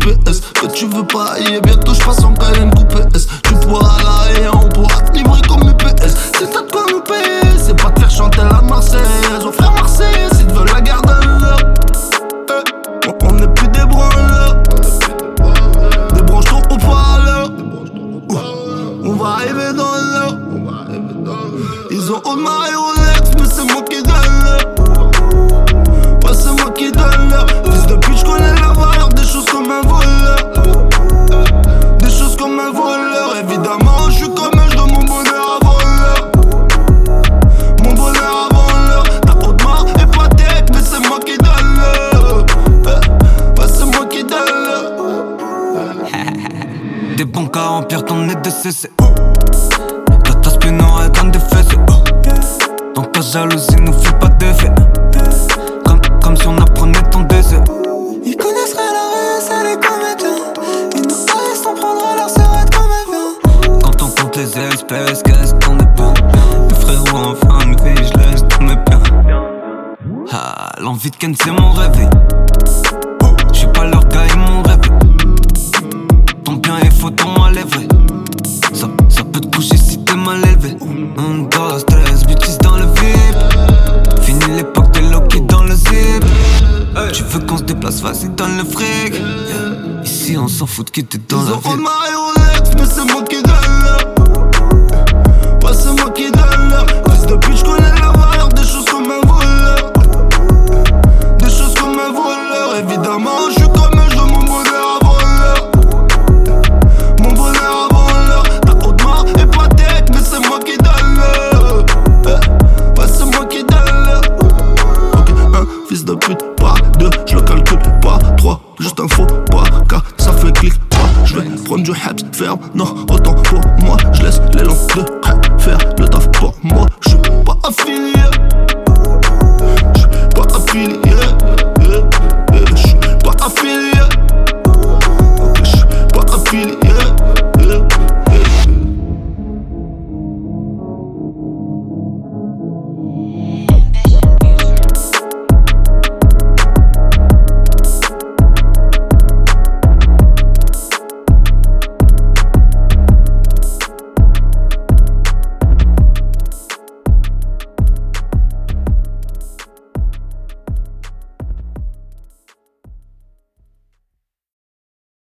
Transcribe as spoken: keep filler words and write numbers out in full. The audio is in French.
P S. Que tu veux pas y est bientôt j'passe en Cayenne coupé S. Tu pourras la et on pourra te livrer comme U P S. C'est ça de quoi nous payer, c'est pas de faire chanter la Marseillaise. Aux frères marseillais, s'ils te veulent la garde là. Eh, on n'est plus des branleurs. Des branches trop au parleur. On va arriver dans l'heure. Ils ont haut de ma Rolex, mais c'est moi qui donne l'heure. Ouais, c'est moi qui donne l'heure. Fils de pute, j'connais la valeur des choses comme un voleur. Des choses comme un voleur. Évidemment, j'suis comme eux, j'donne mon bonheur avant l'heure. Mon bonheur avant l'heure. Ta haute marre est pas tête, mais c'est moi qui donne l'heure. Ouais, c'est moi qui donne l'heure. Des bons cas empire ton nez de C C. Quand ta spin aurait comme des fesses. Donc ta jalousie nous fait pas d'effet. Comme, comme si on apprenait ton désir. Ils connaisseraient la race, elle est comédien. Ils nous haïssent, on prendra leur sœur comme elle vient. Quand on compte les espèces, qu'est-ce qu'on est bien. Les frérots en fin de vie, j'laisse tous mes biens. Ah, l'envie de Ken c'est mon réveil. J'suis pas leur gars, ils m'ont rêvé. Ton bien est faux, ton mal est vrai. Ça, ça peut te coucher si t'es mal élevé. Un dos, stress, bêtises dans le vip. Fini l'époque des Loki dans le zip. Tu veux qu'on se déplace, vas-y dans le fric. Yeah. Ici on s'en fout de qui t'es dans Ils la ont haut de ville. ma Rolex, mais c'est moi qui donne l'heure. Ouais, c'est moi qui donne l'heure. Fils de pute, j'connais la valeur des choses comme un voleur. Des choses comme un voleur. Évidemment, j'suis comme eux, j'donne mon bonheur avant l'heure. Mon bonheur avant l'heure. Ta haute marre est pas tête, mais c'est moi qui donne l'heure. Ouais, c'est moi qui donne l'heure. Ok, un fils de pute, pas deux, j'le calcule pas. Trois, juste un faux pas. Quatre, ça fait clic pas. J'vais prendre du Habs ferme, non,